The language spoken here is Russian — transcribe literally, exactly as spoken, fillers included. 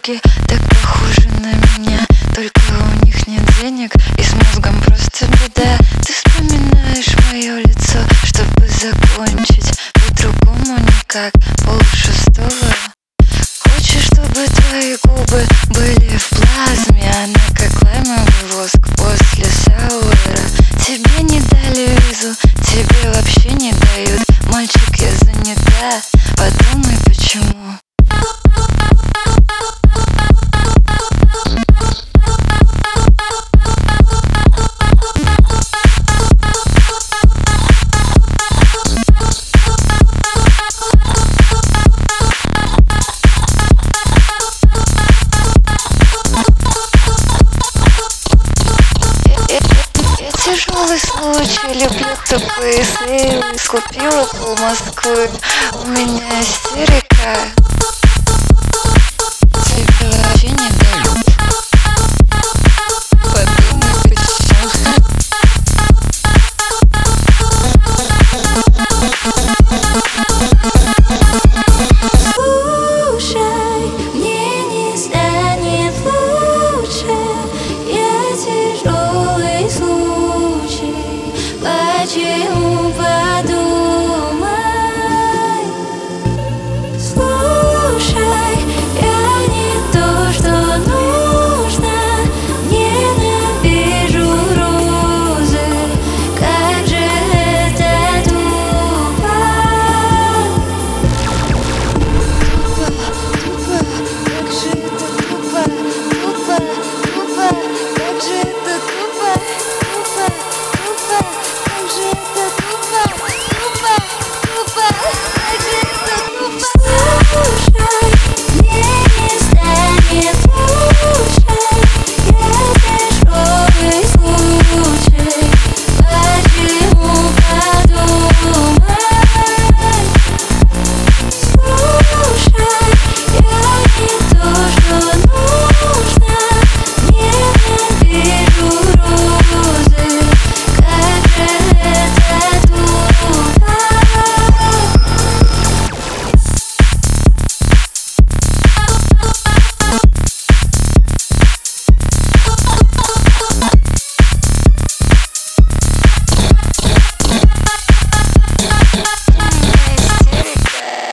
девушки так похожи на меня, только у них нет денег и с мозгом просто беда. Ты вспоминаешь мое лицо, чтобы закончить, по-другому никак, полшестого. Хочешь, чтобы твои губы были в плазме, она как лаймовый воск после сауэра. Тебе не дали визу, тебе вообще не дают. Мальчик, я занята, подумай почему. Тяжелый случай, люблю тупые сейлы. Скупила пол Москвы, у меня истерика.